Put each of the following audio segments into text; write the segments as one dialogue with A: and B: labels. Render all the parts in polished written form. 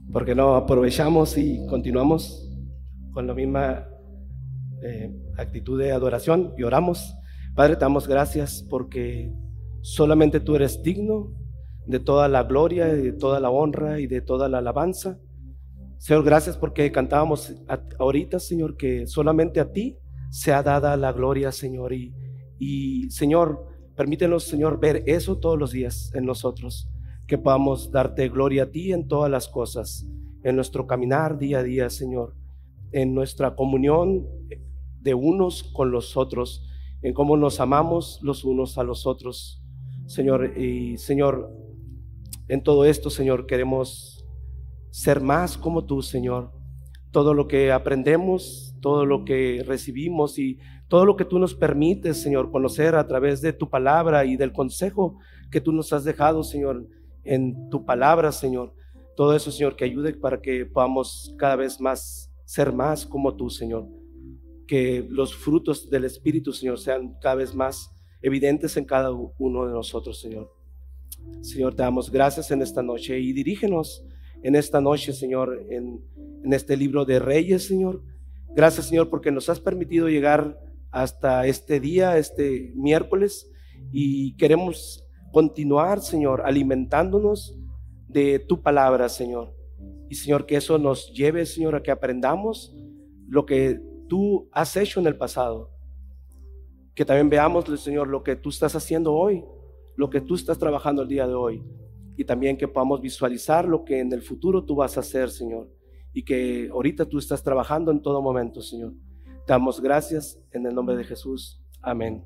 A: porque no aprovechamos y continuamos con la misma actitud de adoración y oramos. Padre, te damos gracias porque solamente tú eres digno de toda la gloria y de toda la honra y de toda la alabanza. Señor, gracias porque cantábamos ahorita, Señor, que solamente a ti sea dada la gloria, Señor, y Señor, permítenos, Señor, ver eso todos los días en nosotros, que podamos darte gloria a ti en todas las cosas, en nuestro caminar día a día, Señor, en nuestra comunión de unos con los otros, en cómo nos amamos los unos a los otros, Señor. Y Señor, en todo esto, Señor, queremos ser más como tú, Señor. Todo lo que aprendemos, todo lo que recibimos y todo lo que tú nos permites, Señor, conocer a través de tu palabra y del consejo que tú nos has dejado, Señor, en tu palabra, Señor. Todo eso, Señor, que ayude para que podamos cada vez más ser más como tú, Señor. Que los frutos del Espíritu, Señor, sean cada vez más evidentes en cada uno de nosotros, Señor. Señor, te damos gracias en esta noche y dirígenos en esta noche, Señor, en este libro de Reyes, Señor. Gracias, Señor, porque nos has permitido llegar hasta este día, este miércoles, y queremos continuar, Señor, alimentándonos de tu palabra, Señor. Y, Señor, que eso nos lleve, Señor, a que aprendamos lo que tú has hecho en el pasado. Que también veamos, Señor, lo que tú estás haciendo hoy, lo que tú estás trabajando el día de hoy. Y también que podamos visualizar lo que en el futuro tú vas a hacer, Señor. Y que ahorita tú estás trabajando en todo momento, Señor. Te damos gracias en el nombre de Jesús. Amén.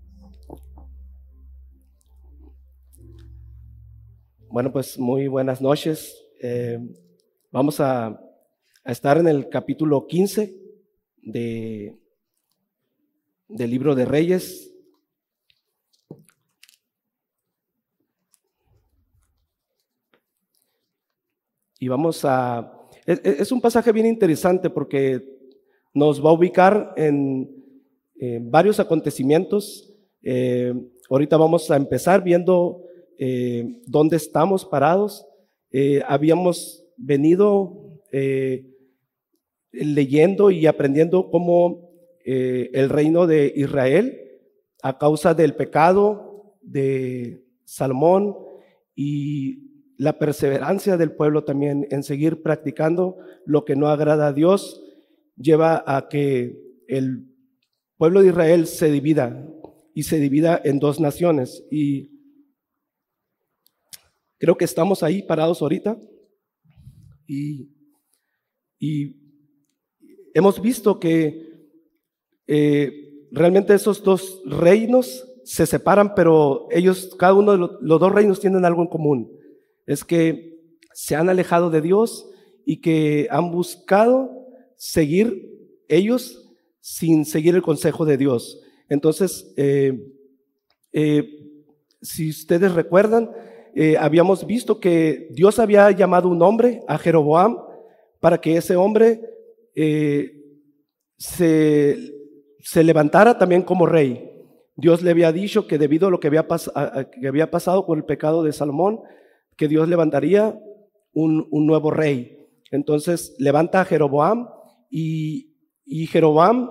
A: Bueno, pues muy buenas noches. Vamos a estar en el capítulo 15 del libro de Reyes. Y es un pasaje bien interesante porque nos va a ubicar en varios acontecimientos. Ahorita vamos a empezar viendo dónde estamos parados. Habíamos venido leyendo y aprendiendo cómo el reino de Israel, a causa del pecado de Salomón y la perseverancia del pueblo también en seguir practicando lo que no agrada a Dios, lleva a que el pueblo de Israel se divida en dos naciones. Y creo que estamos ahí parados ahorita y hemos visto que realmente esos dos reinos se separan, pero cada uno de los dos reinos tienen algo en común. Es que se han alejado de Dios y que han buscado seguir ellos sin seguir el consejo de Dios. Entonces, si ustedes recuerdan, habíamos visto que Dios había llamado un hombre, a Jeroboam, para que ese hombre se levantara también como rey. Dios le había dicho que debido a lo que había pasado con el pecado de Salomón, que Dios levantaría un nuevo rey. Entonces levanta a Jeroboam y Jeroboam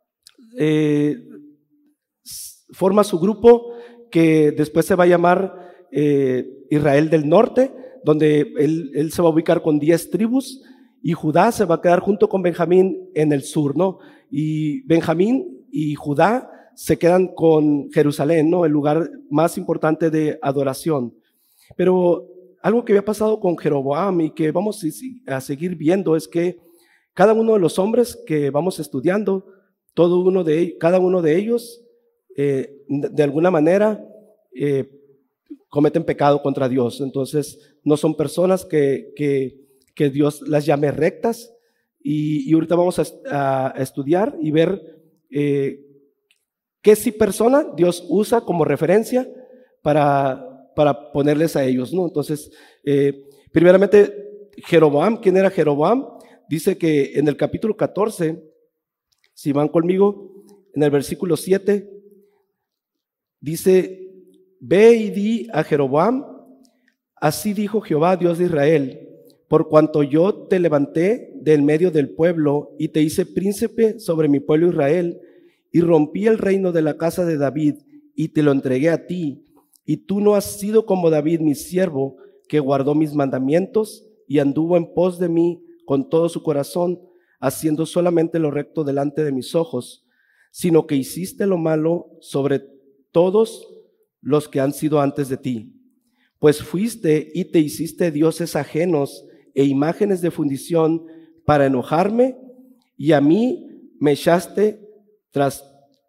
A: forma su grupo que después se va a llamar Israel del Norte, donde él se va a ubicar con 10 tribus y Judá se va a quedar junto con Benjamín en el sur, ¿no? Y Benjamín y Judá se quedan con Jerusalén, ¿no? El lugar más importante de adoración. Pero algo que había pasado con Jeroboam y que vamos a seguir viendo es que cada uno de los hombres que vamos estudiando, cada uno de ellos, de alguna manera, cometen pecado contra Dios. Entonces, no son personas que Dios las llame rectas. Y ahorita vamos a estudiar y ver qué sí persona Dios usa como referencia para ponerles a ellos, ¿no? Entonces, primeramente, Jeroboam, ¿quién era Jeroboam? Dice que en el capítulo 14, si van conmigo, en el versículo 7, dice: ve y di a Jeroboam, así dijo Jehová, Dios de Israel, por cuanto yo te levanté del medio del pueblo y te hice príncipe sobre mi pueblo Israel, y rompí el reino de la casa de David y te lo entregué a ti, y tú no has sido como David mi siervo, que guardó mis mandamientos y anduvo en pos de mí con todo su corazón, haciendo solamente lo recto delante de mis ojos, sino que hiciste lo malo sobre todos los que han sido antes de ti. Pues fuiste y te hiciste dioses ajenos e imágenes de fundición para enojarme, y a mí me echaste tras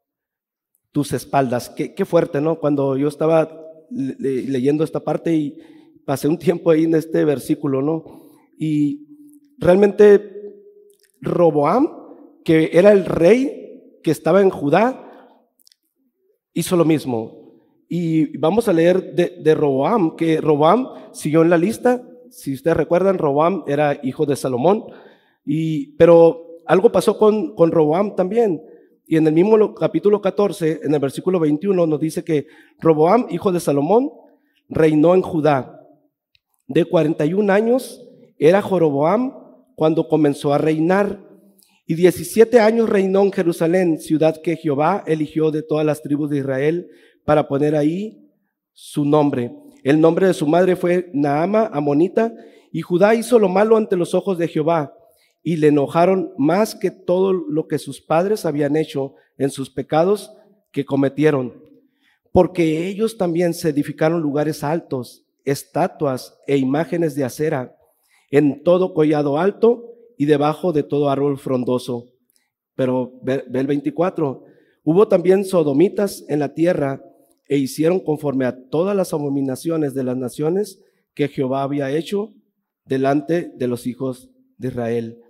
A: tus espaldas. Qué fuerte, ¿no? Cuando yo estaba leyendo esta parte y pasé un tiempo ahí en este versículo, ¿no? Y realmente Roboam, que era el rey que estaba en Judá, hizo lo mismo. Y vamos a leer de Roboam, que Roboam siguió en la lista. Si ustedes recuerdan, Roboam era hijo de Salomón, pero algo pasó con Roboam también. Y en el mismo capítulo 14, en el versículo 21, nos dice que Roboam, hijo de Salomón, reinó en Judá. De 41 años era Joroboam cuando comenzó a reinar, y 17 años reinó en Jerusalén, ciudad que Jehová eligió de todas las tribus de Israel para poner ahí su nombre. El nombre de su madre fue Naama, amonita, y Judá hizo lo malo ante los ojos de Jehová, y le enojaron más que todo lo que sus padres habían hecho en sus pecados que cometieron, porque ellos también se edificaron lugares altos, estatuas e imágenes de acera, en todo collado alto y debajo de todo árbol frondoso. Pero ve el 24, hubo también sodomitas en la tierra, e hicieron conforme a todas las abominaciones de las naciones que Jehová había hecho delante de los hijos de Israel.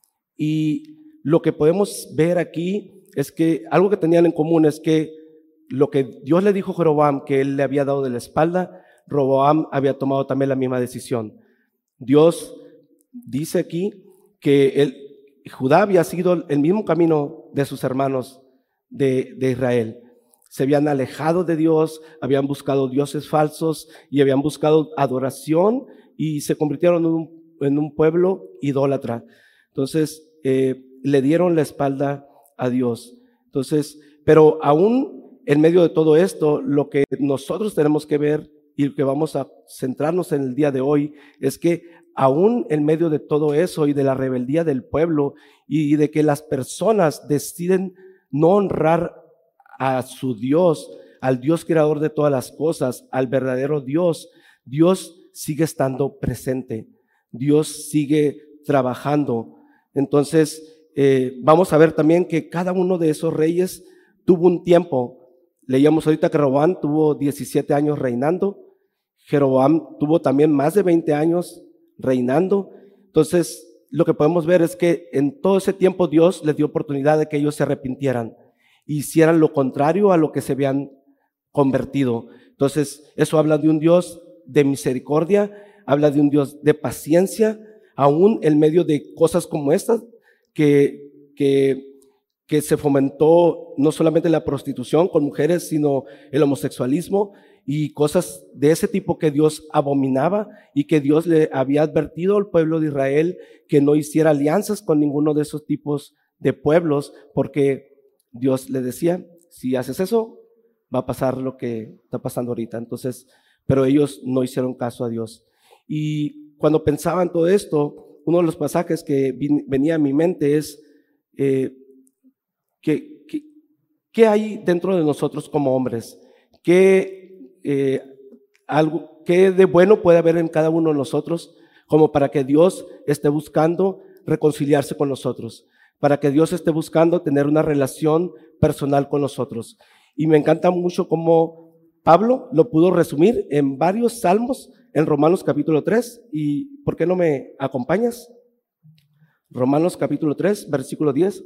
A: Y lo que podemos ver aquí es que algo que tenían en común es que lo que Dios le dijo a Jeroboam, que él le había dado de la espalda, Roboam había tomado también la misma decisión. Dios dice aquí que Judá había seguido el mismo camino de sus hermanos de Israel. Se habían alejado de Dios, habían buscado dioses falsos y habían buscado adoración y se convirtieron en un pueblo idólatra. Entonces, le dieron la espalda a Dios. Entonces, pero aún en medio de todo esto, lo que nosotros tenemos que ver y lo que vamos a centrarnos en el día de hoy es que aún en medio de todo eso y de la rebeldía del pueblo y de que las personas deciden no honrar a su Dios, al Dios creador de todas las cosas, al verdadero Dios, Dios sigue estando presente, Dios sigue trabajando. Entonces, vamos a ver también que cada uno de esos reyes tuvo un tiempo. Leíamos ahorita que Roboam tuvo 17 años reinando, Jeroboam tuvo también más de 20 años reinando. Entonces, lo que podemos ver es que en todo ese tiempo Dios les dio oportunidad de que ellos se arrepintieran, hicieran lo contrario a lo que se habían convertido. Entonces, eso habla de un Dios de misericordia, habla de un Dios de paciencia, aún en medio de cosas como estas, que se fomentó no solamente la prostitución con mujeres, sino el homosexualismo y cosas de ese tipo que Dios abominaba y que Dios le había advertido al pueblo de Israel que no hiciera alianzas con ninguno de esos tipos de pueblos, porque Dios le decía, si haces eso, va a pasar lo que está pasando ahorita. Entonces, pero ellos no hicieron caso a Dios. Y cuando pensaba en todo esto, uno de los pasajes que venía a mi mente es ¿qué hay dentro de nosotros como hombres? ¿Qué de bueno puede haber en cada uno de nosotros como para que Dios esté buscando reconciliarse con nosotros, para que Dios esté buscando tener una relación personal con nosotros? Y me encanta mucho cómo Pablo lo pudo resumir en varios salmos en Romanos capítulo 3. ¿Y por qué no me acompañas? Romanos capítulo 3, versículo 10.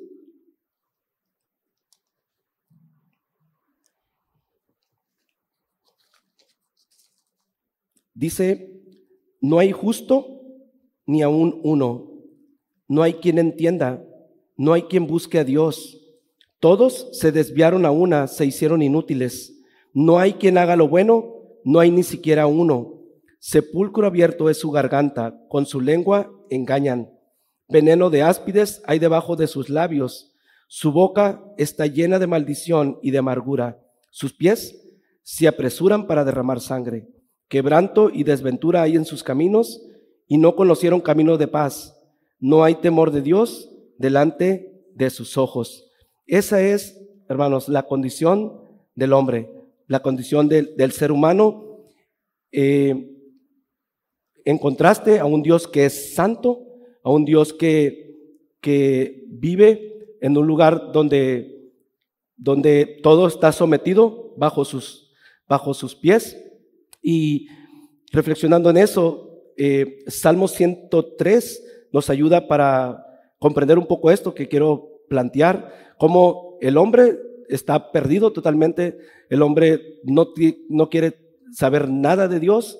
A: Dice, no hay justo ni aún uno, no hay quien entienda, no hay quien busque a Dios. Todos se desviaron a una, se hicieron inútiles. No hay quien haga lo bueno, no hay ni siquiera uno. Sepulcro abierto es su garganta, con su lengua engañan. Veneno de áspides hay debajo de sus labios. Su boca está llena de maldición y de amargura. Sus pies se apresuran para derramar sangre. Quebranto y desventura hay en sus caminos, y no conocieron camino de paz. No hay temor de Dios delante de sus ojos. Esa es, hermanos, la condición del hombre, la condición del ser humano, en contraste a un Dios que es santo, a un Dios que vive en un lugar donde todo está sometido bajo sus pies. Y reflexionando en eso, Salmo 103 nos ayuda para comprender un poco esto que quiero plantear, cómo el hombre está perdido totalmente, el hombre no quiere saber nada de Dios,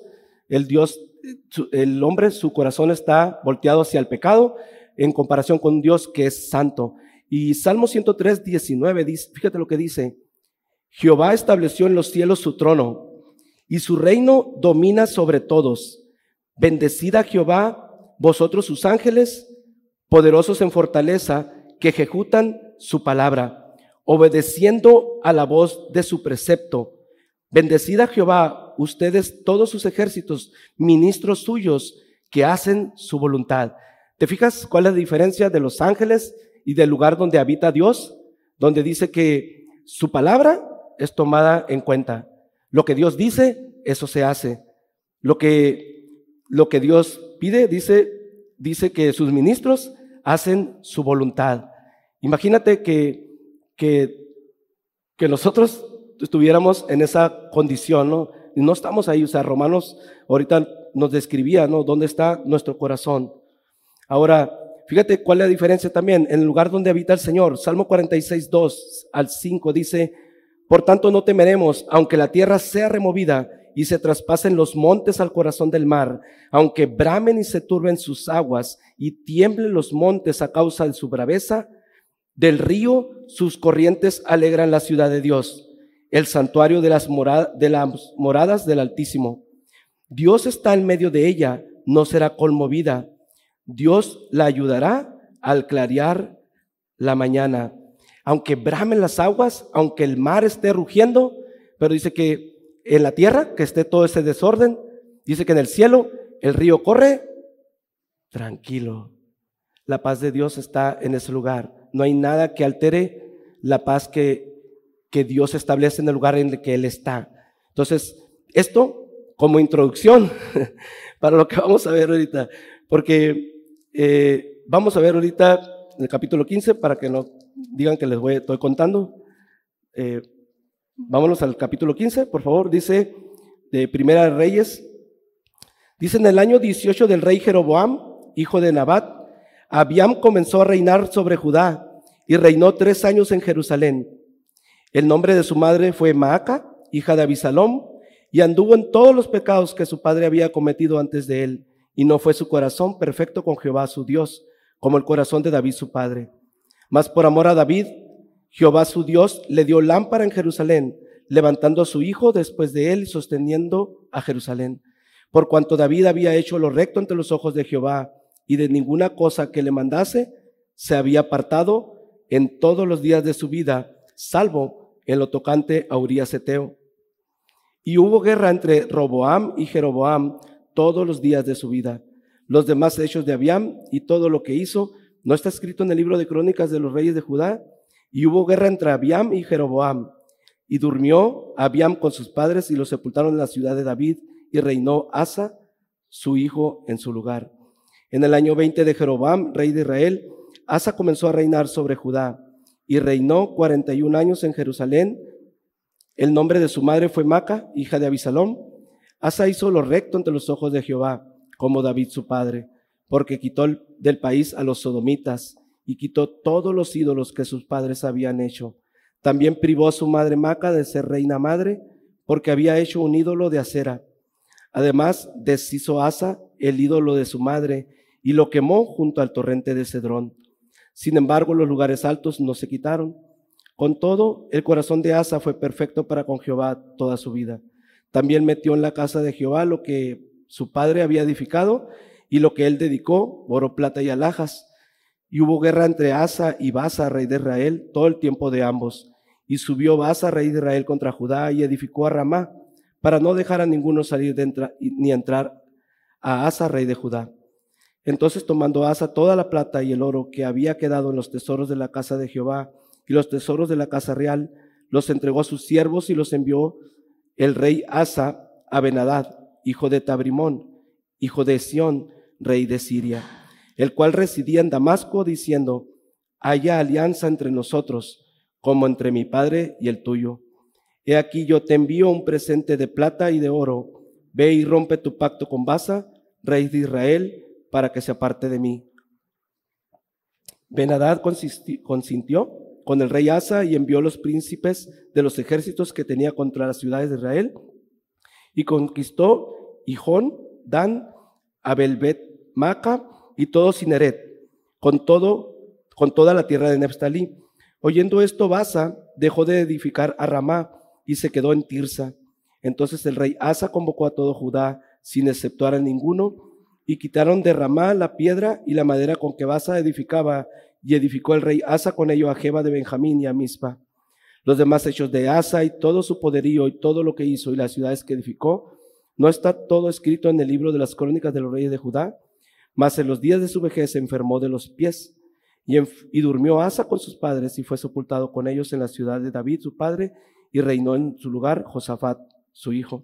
A: el hombre, su corazón está volteado hacia el pecado en comparación con un Dios que es santo. Y Salmo 103, 19, dice, fíjate lo que dice: Jehová estableció en los cielos su trono, y su reino domina sobre todos. Bendecid a Jehová, vosotros sus ángeles, poderosos en fortaleza, que ejecutan su palabra, obedeciendo a la voz de su precepto. Bendecid a Jehová, ustedes todos sus ejércitos, ministros suyos, que hacen su voluntad. ¿Te fijas cuál es la diferencia de los ángeles y del lugar donde habita Dios? Donde dice que su palabra es tomada en cuenta. Lo que Dios dice, eso se hace. Lo que Dios pide, dice que sus ministros hacen su voluntad. Imagínate que nosotros estuviéramos en esa condición, ¿no? Y no estamos ahí. O sea, Romanos ahorita nos describía, ¿no?, dónde está nuestro corazón. Ahora, fíjate cuál es la diferencia también en el lugar donde habita el Señor. Salmo 46, 2 al 5 dice: por tanto no temeremos, aunque la tierra sea removida y se traspasen los montes al corazón del mar, aunque bramen y se turben sus aguas y tiemblen los montes a causa de su braveza. Del río sus corrientes alegran la ciudad de Dios, el santuario de las moradas del Altísimo. Dios está en medio de ella, no será conmovida. Dios la ayudará al clarear la mañana. Aunque bramen las aguas, aunque el mar esté rugiendo, pero dice que en la tierra, que esté todo ese desorden, dice que en el cielo el río corre tranquilo. La paz de Dios está en ese lugar. No hay nada que altere la paz que Dios establece en el lugar en el que Él está. Entonces, esto como introducción para lo que vamos a ver ahorita, porque vamos a ver ahorita en el capítulo 15, para que no digan que les estoy contando. Vámonos al capítulo 15, por favor. Dice de Primera de Reyes, dice: en el año 18 del rey Jeroboam, hijo de Nabat, Abiam comenzó a reinar sobre Judá y reinó 3 años en Jerusalén. El nombre de su madre fue Maaca, hija de Abisalom, y anduvo en todos los pecados que su padre había cometido antes de él, y no fue su corazón perfecto con Jehová su Dios, como el corazón de David su padre. Mas por amor a David, Jehová su Dios le dio lámpara en Jerusalén, levantando a su hijo después de él y sosteniendo a Jerusalén. Por cuanto David había hecho lo recto ante los ojos de Jehová, y de ninguna cosa que le mandase se había apartado en todos los días de su vida, salvo en lo tocante a Urías Heteo. Y hubo guerra entre Roboam y Jeroboam todos los días de su vida. Los demás hechos de Abiam y todo lo que hizo no está escrito en el libro de crónicas de los reyes de Judá. Y hubo guerra entre Abiam y Jeroboam. Y durmió Abiam con sus padres y los sepultaron en la ciudad de David, y reinó Asa, su hijo, en su lugar. En el año 20 de Jeroboam, rey de Israel, Asa comenzó a reinar sobre Judá y reinó 41 años en Jerusalén. El nombre de su madre fue Maaca, hija de Abisalom. Asa hizo lo recto ante los ojos de Jehová, como David su padre, porque quitó del país a los sodomitas y quitó todos los ídolos que sus padres habían hecho. También privó a su madre Maaca de ser reina madre, porque había hecho un ídolo de acera. Además, deshizo Asa el ídolo de su madre y lo quemó junto al torrente de Cedrón. Sin embargo, los lugares altos no se quitaron. Con todo, el corazón de Asa fue perfecto para con Jehová toda su vida. También metió en la casa de Jehová lo que su padre había edificado y lo que él dedicó, oro, plata y alhajas. Y hubo guerra entre Asa y Baasa, rey de Israel, todo el tiempo de ambos. Y subió Baasa, rey de Israel, contra Judá y edificó a Ramá, para no dejar a ninguno salir ni entrar a Asa, rey de Judá. Entonces, tomando Asa toda la plata y el oro que había quedado en los tesoros de la casa de Jehová y los tesoros de la casa real, los entregó a sus siervos y los envió el rey Asa a Ben-Hadad, hijo de Tabrimón, hijo de Sión, rey de Siria, el cual residía en Damasco, diciendo: haya alianza entre nosotros, como entre mi padre y el tuyo. He aquí yo te envío un presente de plata y de oro. Ve y rompe tu pacto con Baasa, rey de Israel, para que se aparte de mí. Ben-Hadad consintió con el rey Asa y envió los príncipes de los ejércitos que tenía contra las ciudades de Israel y conquistó Hijón, Dan, Abel-Bet-Maca y todo Cineret, con toda la tierra de Neftalí. Oyendo esto, Baasa dejó de edificar a Ramá y se quedó en Tirsa. Entonces el rey Asa convocó a todo Judá, sin exceptuar a ninguno, y quitaron de Ramá la piedra y la madera con que Baasa edificaba, y edificó el rey Asa con ello a Geba de Benjamín y a Mizpa. Los demás hechos de Asa y todo su poderío y todo lo que hizo y las ciudades que edificó, ¿no está todo escrito en el libro de las crónicas de los reyes de Judá? Mas en los días de su vejez se enfermó de los pies, y durmió Asa con sus padres y fue sepultado con ellos en la ciudad de David su padre, y reinó en su lugar Josafat su hijo.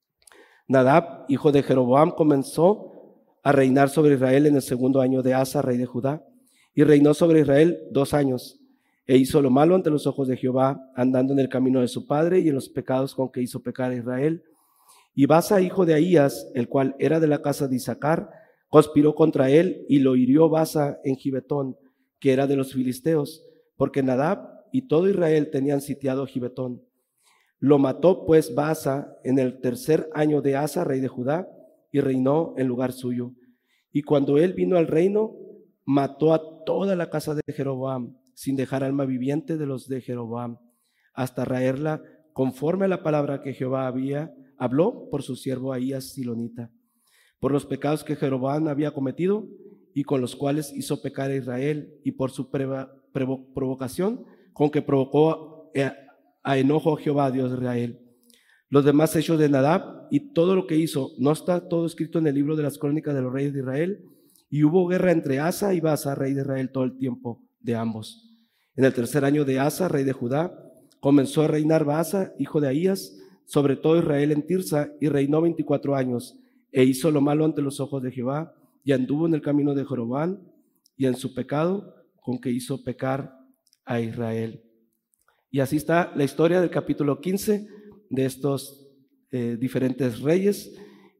A: Nadab, hijo de Jeroboam, comenzó a reinar sobre Israel en el segundo año de Asa, rey de Judá, y reinó sobre Israel 2 años, e hizo lo malo ante los ojos de Jehová, andando en el camino de su padre y en los pecados con que hizo pecar a Israel. Y Baasa, hijo de Ahías, el cual era de la casa de Isaacar, conspiró contra él y lo hirió Baasa en Gibetón, que era de los filisteos, porque Nadab y todo Israel tenían sitiado Gibetón. Lo mató pues Baasa en el 3er año de Asa, rey de Judá, y reinó en lugar suyo. Y cuando él vino al reino, mató a toda la casa de Jeroboam, sin dejar alma viviente de los de Jeroboam, hasta raerla conforme a la palabra que Jehová habló por su siervo Ahías silonita, por los pecados que Jeroboam había cometido y con los cuales hizo pecar a Israel, y por su provocación con que provocó a enojo a Jehová, Dios de Israel. Los demás hechos de Nadab y todo lo que hizo, ¿no está todo escrito en el libro de las crónicas de los reyes de Israel? Y hubo guerra entre Asa y Baasa, rey de Israel, todo el tiempo de ambos. En el 3er año de Asa, rey de Judá, comenzó a reinar Baasa, hijo de Ahías, sobre todo Israel en Tirsa, y reinó 24 años, e hizo lo malo ante los ojos de Jehová, y anduvo en el camino de Jeroboam, y en su pecado, con que hizo pecar a Israel. Y así está la historia del capítulo 15 de estos diferentes reyes.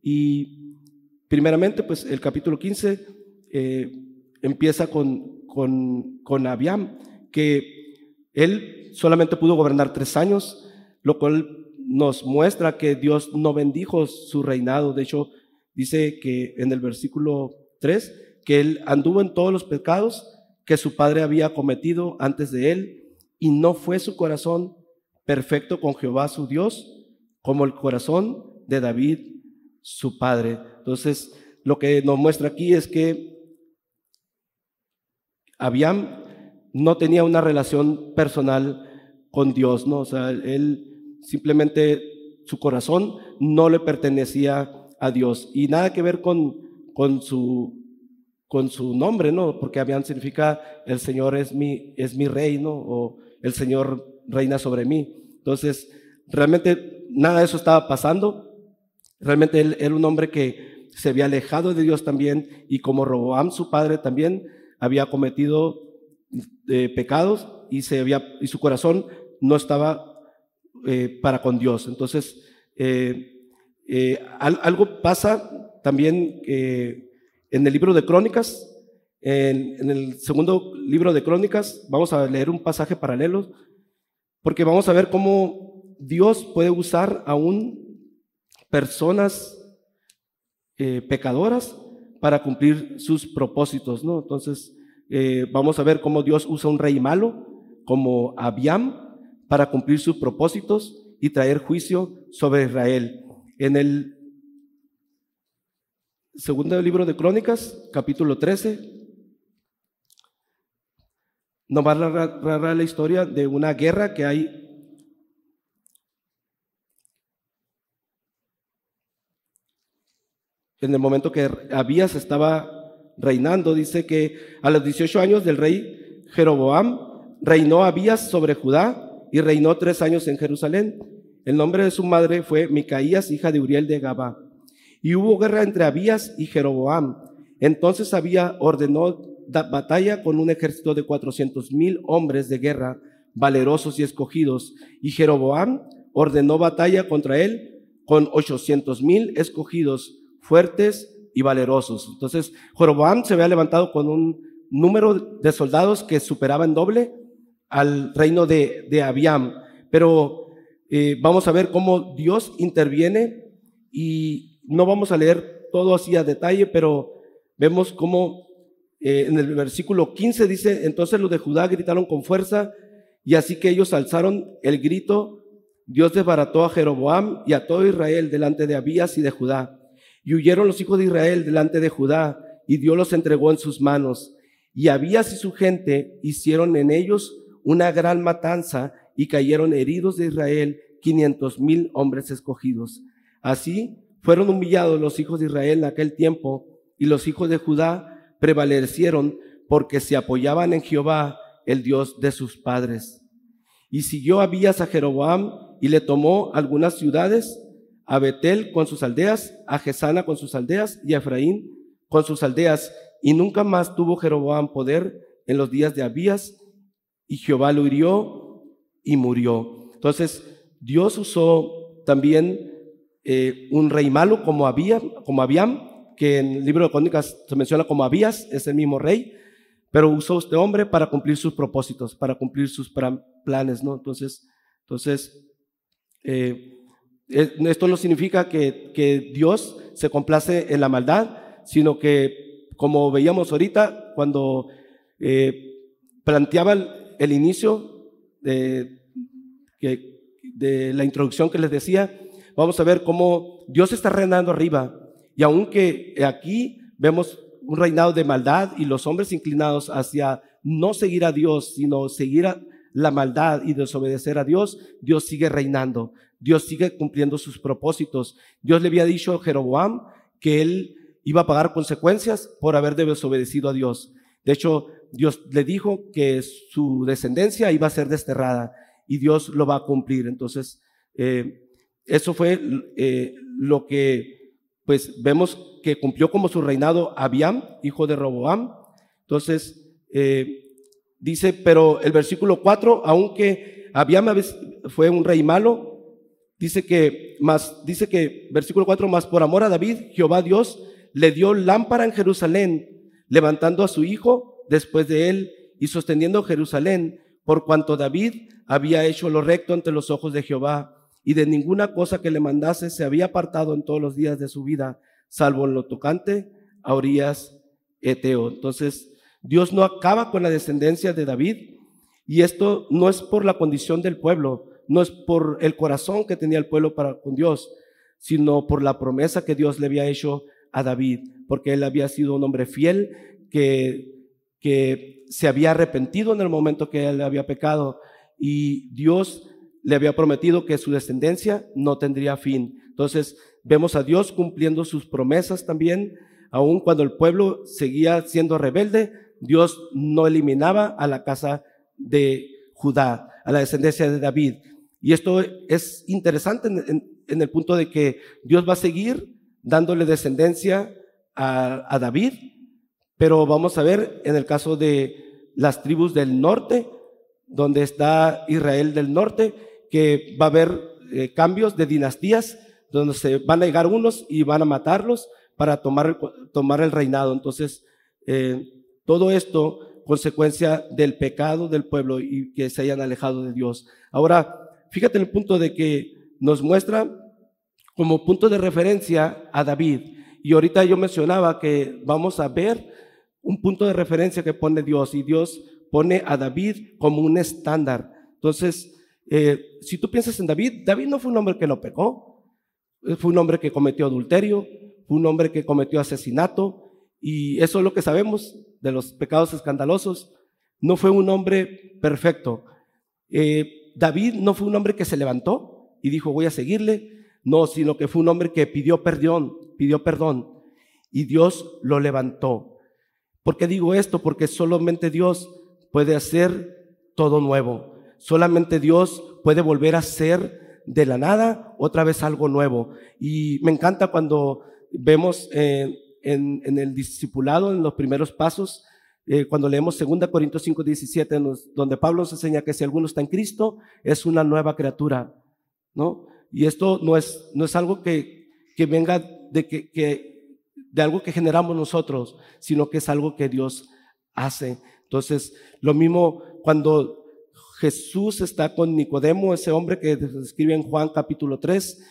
A: Y primeramente, pues el capítulo 15 empieza con Abiam, que él solamente pudo gobernar 3 años, lo cual nos muestra que Dios no bendijo su reinado. De hecho, dice que en el versículo 3, que él anduvo en todos los pecados que su padre había cometido antes de él, y no fue su corazón perfecto con Jehová su Dios, como el corazón de David su padre. Entonces, lo que nos muestra aquí es que Abiam no tenía una relación personal con Dios, ¿no? O sea, él simplemente, su corazón no le pertenecía a Dios, y nada que ver con su nombre, ¿no? Porque Abiam significa el Señor es mi rey, ¿no? O el Señor reina sobre mí. Entonces, realmente nada de eso estaba pasando. Realmente él era un hombre que se había alejado de Dios también, y como Roboam, su padre, también había cometido pecados, y su corazón no estaba para con Dios. Entonces, algo pasa también en el libro de Crónicas. En el segundo libro de Crónicas vamos a leer un pasaje paralelo, porque vamos a ver cómo Dios puede usar aún personas pecadoras para cumplir sus propósitos, ¿no? Entonces, vamos a ver cómo Dios usa un rey malo como Abiam para cumplir sus propósitos y traer juicio sobre Israel. En el Segundo libro de Crónicas, capítulo 13. Nos va a narrar la historia de una guerra que hay en el momento que Abías estaba reinando. Dice que a los 18 años del rey Jeroboam reinó Abías sobre Judá y reinó 3 años en Jerusalén. El nombre de su madre fue Micaías, hija de Uriel de Gabá. Y hubo guerra entre Abías y Jeroboam. Entonces Abías ordenó batalla con un ejército de 400,000 hombres de guerra, valerosos y escogidos. Y Jeroboam ordenó batalla contra él con 800,000 escogidos, fuertes y valerosos. Entonces Jeroboam se había levantado con un número de soldados que superaba en doble al reino de Abiam. Pero vamos a ver cómo Dios interviene, y no vamos a leer todo así a detalle, pero vemos cómo en el versículo 15 dice: entonces los de Judá gritaron con fuerza, y así que ellos alzaron el grito, Dios desbarató a Jeroboam y a todo Israel delante de Abías y de Judá. Y huyeron los hijos de Israel delante de Judá, y Dios los entregó en sus manos. Y Abías y su gente hicieron en ellos una gran matanza, y cayeron heridos de Israel 500,000 hombres escogidos. Así fueron humillados los hijos de Israel en aquel tiempo, y los hijos de Judá prevalecieron porque se apoyaban en Jehová, el Dios de sus padres. Y siguió Abías a Jeroboam y le tomó algunas ciudades, a Betel con sus aldeas, a Gesana con sus aldeas y a Efraín con sus aldeas. Y nunca más tuvo Jeroboam poder en los días de Abías, y Jehová lo hirió y murió. Entonces Dios usó también un rey malo como Abiam, que en el libro de Crónicas se menciona como Abías, es el mismo rey, pero usó este hombre para cumplir sus propósitos, para cumplir sus planes, ¿no? Entonces esto no significa que Dios se complace en la maldad, sino que, como veíamos ahorita, cuando planteaba el inicio de la introducción que les decía, vamos a ver cómo Dios está reinando arriba. Y aunque aquí vemos un reinado de maldad y los hombres inclinados hacia no seguir a Dios, sino seguir a la maldad y desobedecer a Dios, Dios sigue reinando, Dios sigue cumpliendo sus propósitos. Dios le había dicho a Jeroboam que él iba a pagar consecuencias por haber desobedecido a Dios. De hecho, Dios le dijo que su descendencia iba a ser desterrada, y Dios lo va a cumplir. Entonces, eso fue lo que pues vemos que cumplió como su reinado Abiam, hijo de Roboam. Entonces dice, pero el versículo 4, aunque Abiam fue un rey malo, dice que versículo 4, más por amor a David, Jehová Dios le dio lámpara en Jerusalén, levantando a su hijo después de él y sosteniendo Jerusalén, por cuanto David había hecho lo recto ante los ojos de Jehová, y de ninguna cosa que le mandase se había apartado en todos los días de su vida, salvo en lo tocante a Urías Eteo. Entonces, Dios no acaba con la descendencia de David, y esto no es por la condición del pueblo, no es por el corazón que tenía el pueblo para con Dios, sino por la promesa que Dios le había hecho a David, porque él había sido un hombre fiel que se había arrepentido en el momento que él había pecado, y Dios le había prometido que su descendencia no tendría fin. Entonces vemos a Dios cumpliendo sus promesas también, aun cuando el pueblo seguía siendo rebelde. Dios no eliminaba a la casa de Judá, a la descendencia de David. Y esto es interesante en el punto de que Dios va a seguir dándole descendencia a David, pero vamos a ver en el caso de las tribus del norte, donde está Israel del norte, que va a haber cambios de dinastías, donde se van a llegar unos y van a matarlos para tomar el reinado. Entonces, todo esto consecuencia del pecado del pueblo y que se hayan alejado de Dios. Ahora, fíjate el punto de que nos muestra como punto de referencia a David. Y ahorita yo mencionaba que vamos a ver un punto de referencia que pone Dios, y Dios pone a David como un estándar. Entonces, si tú piensas en David, David no fue un hombre que no pecó, fue un hombre que cometió adulterio, fue fue un hombre que cometió asesinato, y eso es lo que sabemos de los pecados escandalosos. No fue un hombre perfecto. David no fue un hombre que se levantó y dijo voy a seguirle, no, sino que fue un hombre que pidió perdón, y Dios lo levantó. ¿Por qué digo esto? Porque solamente Dios puede hacer todo nuevo. Solamente Dios puede volver a hacer de la nada otra vez algo nuevo. Y me encanta cuando vemos en el discipulado, en los primeros pasos, cuando leemos 2 Corintios 5:17, donde Pablo nos enseña que si alguno está en Cristo, es una nueva criatura, ¿no? Y esto no es algo que venga de algo que generamos nosotros, sino que es algo que Dios hace. Entonces, lo mismo cuando Jesús está con Nicodemo, ese hombre que se describe en Juan capítulo 3,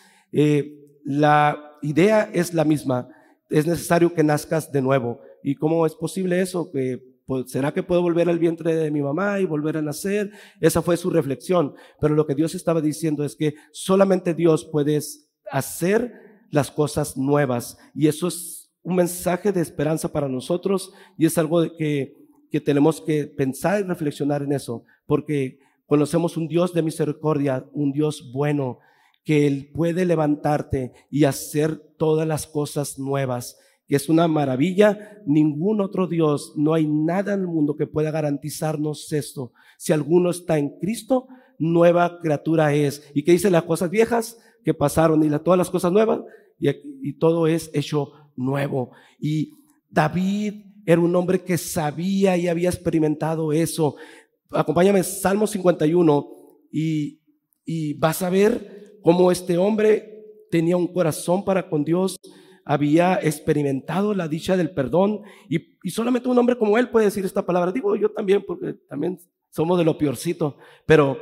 A: la idea es la misma. Es necesario que nazcas de nuevo. ¿Y cómo es posible eso? ¿Será que puedo volver al vientre de mi mamá y volver a nacer? Esa fue su reflexión. Pero lo que Dios estaba diciendo es que solamente Dios puede hacer las cosas nuevas. Y eso es un mensaje de esperanza para nosotros, y es algo que tenemos que pensar y reflexionar en eso, porque conocemos un Dios de misericordia, un Dios bueno, que Él puede levantarte y hacer todas las cosas nuevas, que es una maravilla. Ningún otro Dios, no hay nada en el mundo que pueda garantizarnos esto. Si alguno está en Cristo, nueva criatura es. ¿Y qué dice? Las cosas viejas que pasaron y todas las cosas nuevas, y todo es hecho nuevo. Y David era un hombre que sabía y había experimentado eso. Acompáñame, Salmo 51, y vas a ver cómo este hombre tenía un corazón para con Dios, había experimentado la dicha del perdón, y solamente un hombre como él puede decir esta palabra. Digo yo también, porque también somos de lo peorcito, pero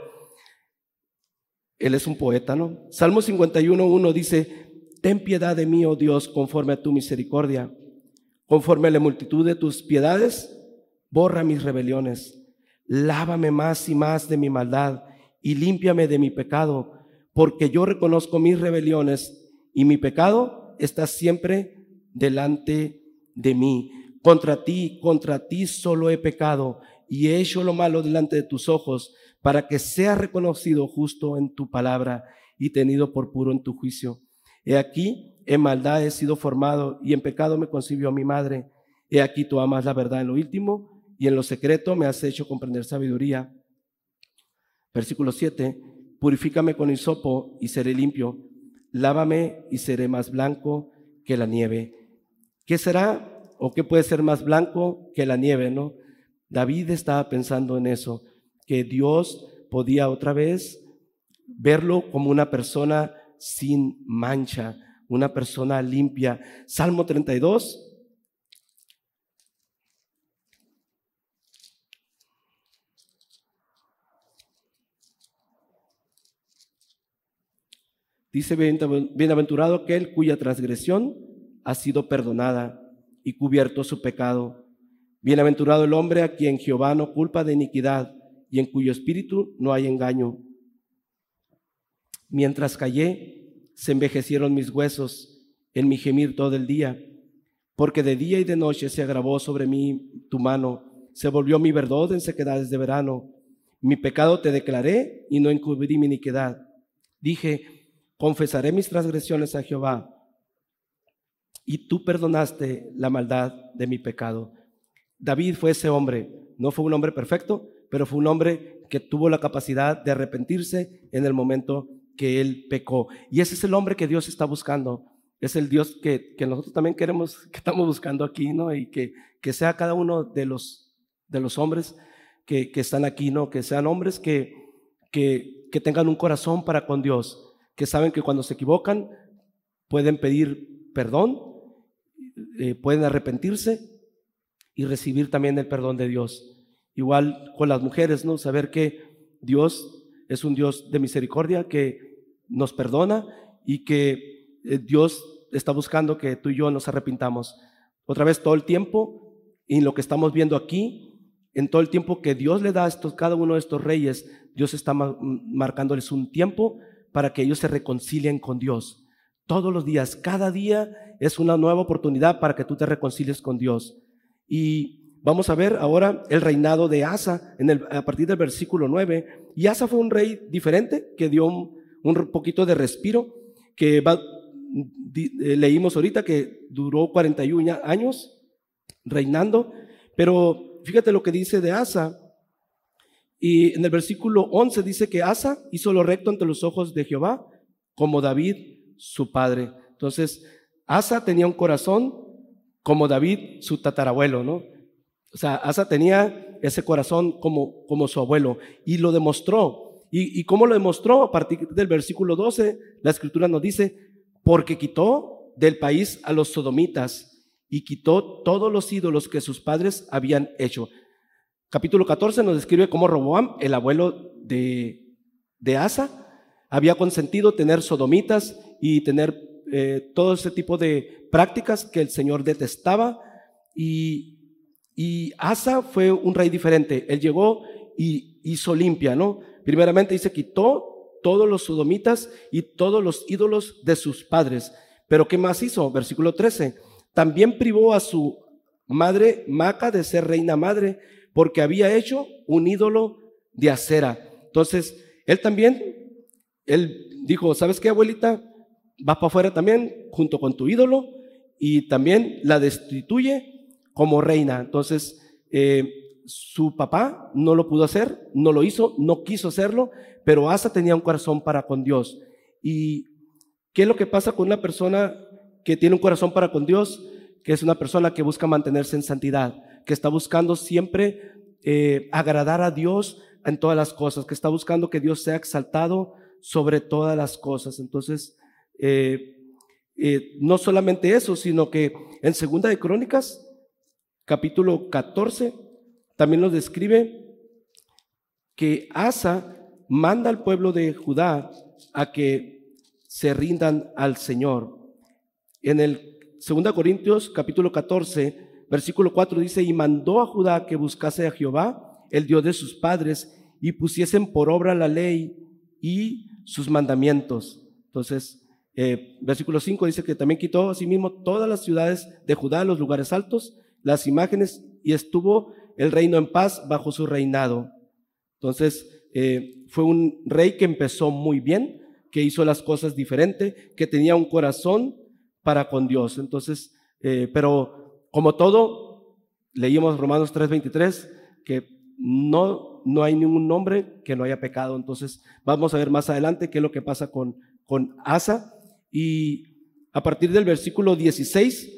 A: él es un poeta, ¿no? Salmo 51:1 dice: ten piedad de mí, oh Dios, conforme a tu misericordia. Conforme a la multitud de tus piedades, borra mis rebeliones. Lávame más y más de mi maldad y límpiame de mi pecado, porque yo reconozco mis rebeliones y mi pecado está siempre delante de mí. Contra ti solo he pecado y he hecho lo malo delante de tus ojos, para que sea reconocido justo en tu palabra y tenido por puro en tu juicio. He aquí, en maldad he sido formado y en pecado me concibió mi madre. He aquí, tú amas la verdad en lo íntimo y en lo secreto me has hecho comprender sabiduría. Versículo 7, purifícame con hisopo y seré limpio. Lávame y seré más blanco que la nieve. ¿Qué será o qué puede ser más blanco que la nieve, no? David estaba pensando en eso, que Dios podía otra vez verlo como una persona sin mancha, una persona limpia. Salmo 32. Dice: bienaventurado aquel cuya transgresión ha sido perdonada y cubierto su pecado. Bienaventurado el hombre a quien Jehová no culpa de iniquidad y en cuyo espíritu no hay engaño. Mientras callé, se envejecieron mis huesos en mi gemir todo el día, porque de día y de noche se agravó sobre mí tu mano, se volvió mi verdor en sequedades de verano. Mi pecado te declaré y no encubrí mi iniquidad. Dije: confesaré mis transgresiones a Jehová, y tú perdonaste la maldad de mi pecado. David fue ese hombre. No fue un hombre perfecto, pero fue un hombre que tuvo la capacidad de arrepentirse en el momento que él pecó. Y ese es el hombre que Dios está buscando. Es el Dios que nosotros también queremos, que estamos buscando aquí, ¿no? Y que sea cada uno de los hombres que están aquí, ¿no? Que sean hombres que tengan un corazón para con Dios, que saben que cuando se equivocan pueden pedir perdón, pueden arrepentirse y recibir también el perdón de Dios. Igual con las mujeres, ¿no? Saber que Dios es un Dios de misericordia, que nos perdona, y que Dios está buscando que tú y yo nos arrepintamos. Otra vez, todo el tiempo, y lo que estamos viendo aquí, en todo el tiempo que Dios le da a cada uno de estos reyes, Dios está marcándoles un tiempo para que ellos se reconcilien con Dios. Todos los días, cada día es una nueva oportunidad para que tú te reconcilies con Dios. Y vamos a ver ahora el reinado de Asa a partir del versículo 9. Y Asa fue un rey diferente que dio un poquito de respiro, que leímos ahorita que duró 41 años reinando. Pero fíjate lo que dice de Asa. Y en el versículo 11 dice que Asa hizo lo recto ante los ojos de Jehová, como David su padre. Entonces, Asa tenía un corazón como David su tatarabuelo, ¿no? O sea, Asa tenía ese corazón como su abuelo, y lo demostró. ¿Y cómo lo demostró? A partir del versículo 12, la escritura nos dice, porque quitó del país a los sodomitas y quitó todos los ídolos que sus padres habían hecho. Capítulo 14 nos describe cómo Roboam, el abuelo de Asa, había consentido tener sodomitas y tener todo ese tipo de prácticas que el Señor detestaba. Y Asa fue un rey diferente. Él llegó y hizo limpia, ¿no? Primeramente dice, quitó todos los sodomitas y todos los ídolos de sus padres. Pero ¿qué más hizo? Versículo 13. También privó a su madre Maca de ser reina madre, porque había hecho un ídolo de acera. Entonces, él dijo, ¿sabes qué, abuelita? Vas para afuera también, junto con tu ídolo, y también la destituye como reina. Entonces, su papá no lo pudo hacer, no lo hizo, no quiso hacerlo, pero Asa tenía un corazón para con Dios. ¿Y qué es lo que pasa con una persona que tiene un corazón para con Dios? Que es una persona que busca mantenerse en santidad, que está buscando siempre agradar a Dios en todas las cosas, que está buscando que Dios sea exaltado sobre todas las cosas. Entonces, no solamente eso, sino que en Segunda de Crónicas, capítulo 14, también nos describe que Asa manda al pueblo de Judá a que se rindan al Señor. En el 2 Corintios, capítulo 14, versículo 4 dice, y mandó a Judá que buscase a Jehová, el Dios de sus padres, y pusiesen por obra la ley y sus mandamientos. Entonces, versículo 5 dice que también quitó asimismo todas las ciudades de Judá, los lugares altos, las imágenes, y estuvo el reino en paz bajo su reinado. Entonces, fue un rey que empezó muy bien, que hizo las cosas diferente, que tenía un corazón para con Dios. Entonces, pero como todo, leímos Romanos 3:23, que no hay ningún hombre que no haya pecado. Entonces, vamos a ver más adelante qué es lo que pasa con Asa. Y a partir del versículo 16,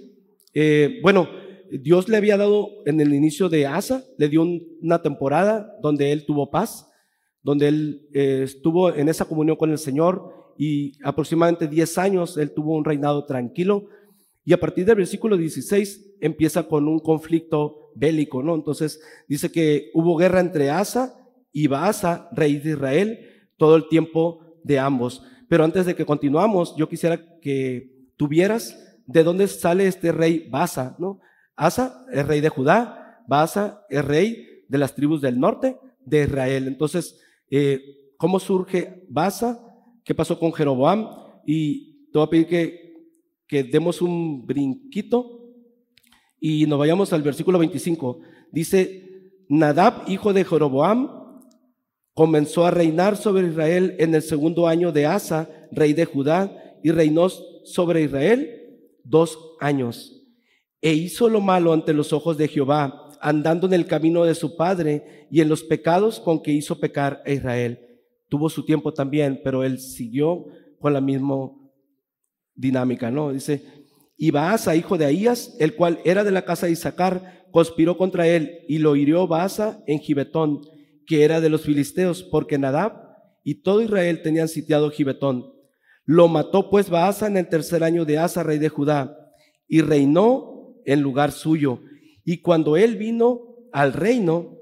A: Dios le había dado en el inicio de Asa, le dio una temporada donde él tuvo paz, donde él estuvo en esa comunión con el Señor, y aproximadamente 10 años él tuvo un reinado tranquilo. Y a partir del versículo 16 empieza con un conflicto bélico, ¿no? Entonces dice que hubo guerra entre Asa y Baasa, rey de Israel, todo el tiempo de ambos. Pero antes de que continuamos, yo quisiera que tuvieras de dónde sale este rey Baasa, ¿no? Asa es rey de Judá, Baasa es rey de las tribus del norte de Israel. Entonces, ¿cómo surge Baasa? ¿Qué pasó con Jeroboam? Y te voy a pedir que demos un brinquito y nos vayamos al versículo 25. Dice, Nadab, hijo de Jeroboam, comenzó a reinar sobre Israel en el 2º año de Asa, rey de Judá, y reinó sobre Israel 2 años. E hizo lo malo ante los ojos de Jehová, andando en el camino de su padre y en los pecados con que hizo pecar a Israel. Tuvo su tiempo también, pero él siguió con la misma dinámica, ¿no? Dice, y Baasa, hijo de Ahías, el cual era de la casa de Isaacar, conspiró contra él y lo hirió Baasa en Gibetón, que era de los filisteos, porque Nadab y todo Israel tenían sitiado Gibetón. Lo mató pues Baasa en el 3er año de Asa, rey de Judá, y reinó en lugar suyo. Y cuando él vino al reino,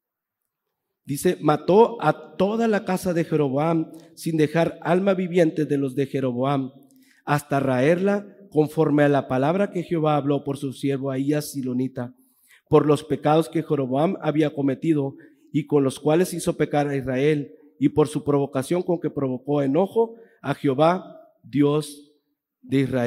A: dice, mató a toda la casa de Jeroboam, sin dejar alma viviente de los de Jeroboam, hasta raerla conforme a la palabra que Jehová habló por su siervo Ahías silonita, por los pecados que Jeroboam había cometido y con los cuales hizo pecar a Israel, y por su provocación con que provocó enojo a Jehová, Dios de Israel.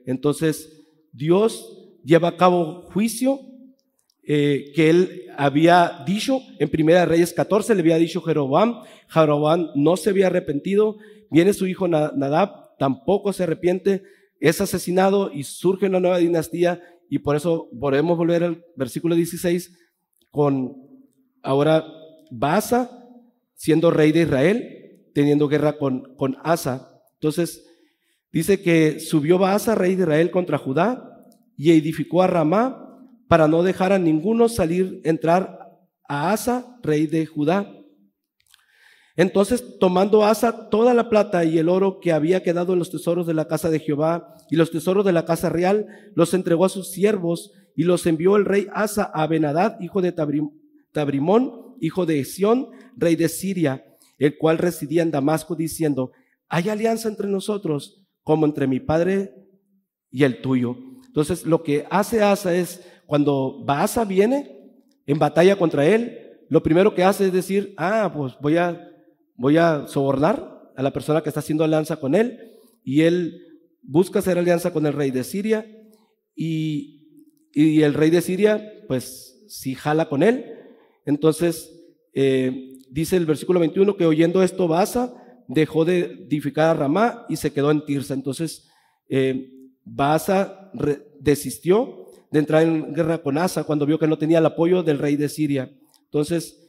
A: Entonces Dios lleva a cabo juicio que él había dicho en Primera de Reyes 14, le había dicho Jeroboam no se había arrepentido, viene su hijo Nadab, tampoco se arrepiente, es asesinado y surge una nueva dinastía, y por eso podemos volver al versículo 16 con ahora Baasa siendo rey de Israel, teniendo guerra con Asa. Entonces dice que subió Baasa, rey de Israel, contra Judá y edificó a Ramá para no dejar a ninguno entrar a Asa, rey de Judá. Entonces, tomando Asa toda la plata y el oro que había quedado en los tesoros de la casa de Jehová y los tesoros de la casa real, los entregó a sus siervos y los envió el rey Asa a Ben-Hadad, hijo de Tabrimón, hijo de Sión, rey de Siria, el cual residía en Damasco, diciendo: hay alianza entre nosotros, como entre mi padre y el tuyo. Entonces, lo que hace Asa es, cuando Baasa viene en batalla contra él, lo primero que hace es decir: pues voy a sobornar a la persona que está haciendo alianza con él, y él busca hacer alianza con el rey de Siria, y el rey de Siria, pues sí jala con él. Entonces, dice el versículo 21 que oyendo esto Baasa dejó de edificar a Ramá y se quedó en Tirsa. Entonces, Baasa desistió de entrar en guerra con Asa cuando vio que no tenía el apoyo del rey de Siria. Entonces,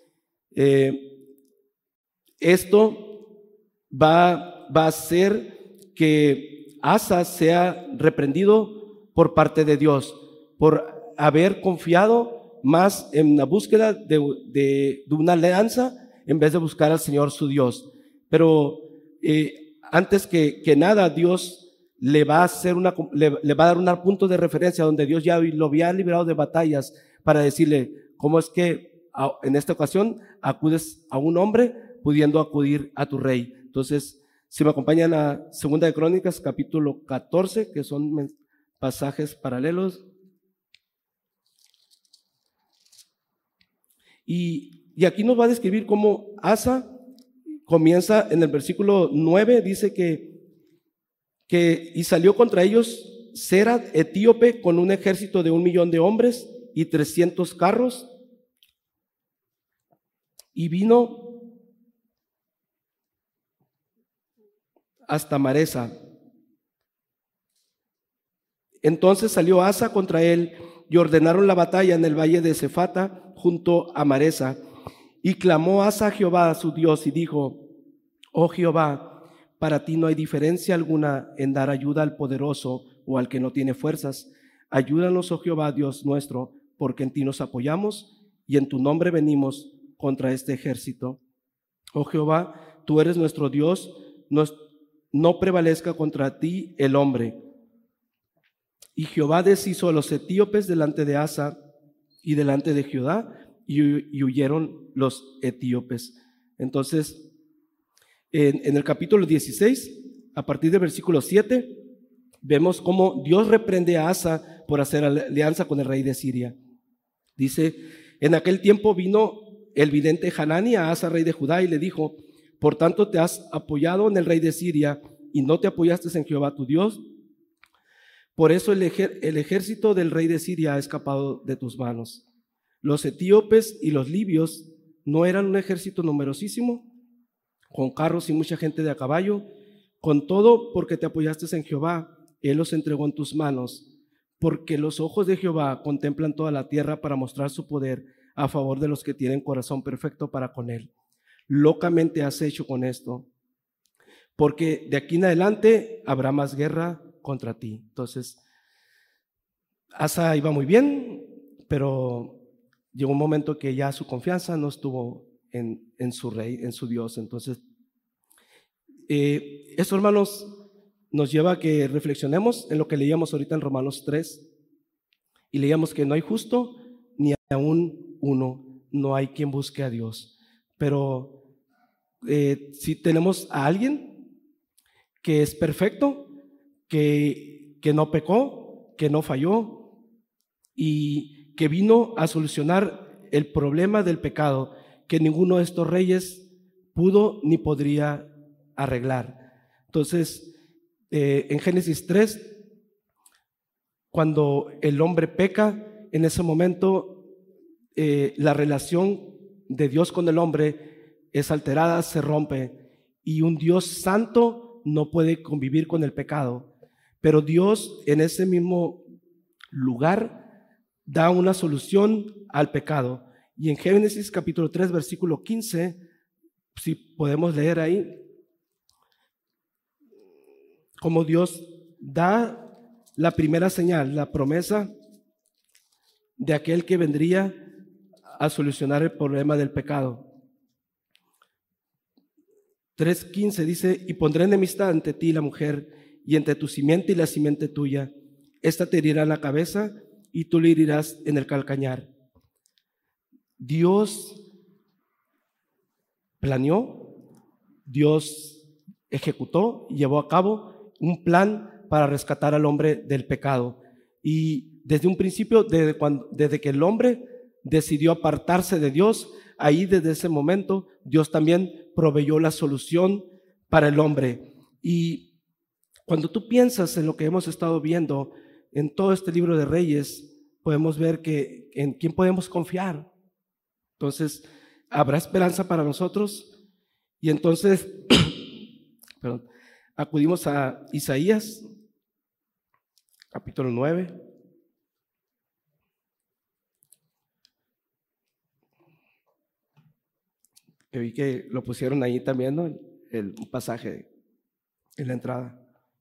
A: esto va a hacer que Asa sea reprendido por parte de Dios por haber confiado más en la búsqueda de una alianza en vez de buscar al Señor su Dios. Pero antes que nada, Dios le va a dar un punto de referencia donde Dios ya lo había librado de batallas, para decirle cómo es que en esta ocasión acudes a un hombre pudiendo acudir a tu rey. Entonces, si me acompañan a Segunda de Crónicas, capítulo 14, que son pasajes paralelos. Y aquí nos va a describir cómo Asa comienza en el versículo 9, dice que y salió contra ellos Sera, etíope, con un ejército de 1,000,000 de hombres y 300 carros, y vino hasta Maresa. Entonces salió Asa contra él y ordenaron la batalla en el valle de Cefata junto a Maresa. Y clamó Asa a Jehová su Dios y dijo: oh Jehová, para ti no hay diferencia alguna en dar ayuda al poderoso o al que no tiene fuerzas. Ayúdanos, oh Jehová, Dios nuestro, porque en ti nos apoyamos y en tu nombre venimos contra este ejército. Oh Jehová, tú eres nuestro Dios, no prevalezca contra ti el hombre. Y Jehová deshizo a los etíopes delante de Asa y delante de Jehová, y huyeron los etíopes. Entonces, en el capítulo 16, a partir del versículo 7, vemos cómo Dios reprende a Asa por hacer alianza con el rey de Siria. Dice: en aquel tiempo vino el vidente Hanani a Asa, rey de Judá, y le dijo: por tanto te has apoyado en el rey de Siria y no te apoyaste en Jehová tu Dios. Por eso el ejército del rey de Siria ha escapado de tus manos. Los etíopes y los libios no eran un ejército numerosísimo, con carros y mucha gente de a caballo. Con todo, porque te apoyaste en Jehová, Él los entregó en tus manos, porque los ojos de Jehová contemplan toda la tierra para mostrar su poder a favor de los que tienen corazón perfecto para con Él. Locamente has hecho con esto, porque de aquí en adelante habrá más guerra contra ti. Entonces, Asa iba muy bien, pero llegó un momento que ya su confianza no estuvo en su rey, en su Dios. Entonces, eso, hermanos, nos lleva a que reflexionemos en lo que leíamos ahorita en Romanos 3, y leíamos que no hay justo ni aún uno, no hay quien busque a Dios. Pero si tenemos a alguien que es perfecto, que no pecó, que no falló, y que vino a solucionar el problema del pecado que ninguno de estos reyes pudo ni podría arreglar. Entonces, en Génesis 3 Cuando el hombre peca, en ese momento la relación de Dios con el hombre es alterada, se rompe, y un Dios santo no puede convivir con el pecado. Pero Dios en ese mismo lugar da una solución al pecado. Y en Génesis capítulo 3, versículo 15, si podemos leer ahí, como Dios da la primera señal, la promesa de aquel que vendría a solucionar el problema del pecado. 3:15 dice: y pondré enemistad entre ti y la mujer, y entre tu simiente y la simiente tuya. Esta te herirá en la cabeza, y tú le herirás en el calcañar. Dios planeó, Dios ejecutó y llevó a cabo un plan para rescatar al hombre del pecado. Y desde un principio, desde que el hombre decidió apartarse de Dios, ahí desde ese momento Dios también proveyó la solución para el hombre. Y cuando tú piensas en lo que hemos estado viendo en todo este libro de Reyes, podemos ver que en quién podemos confiar. Entonces, ¿habrá esperanza para nosotros? Y entonces, perdón, acudimos a Isaías, capítulo 9. Que vi que lo pusieron ahí también, ¿no? Un pasaje en la entrada.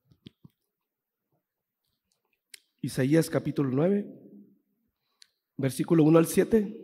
A: Isaías capítulo 9, versículo 1 al 7.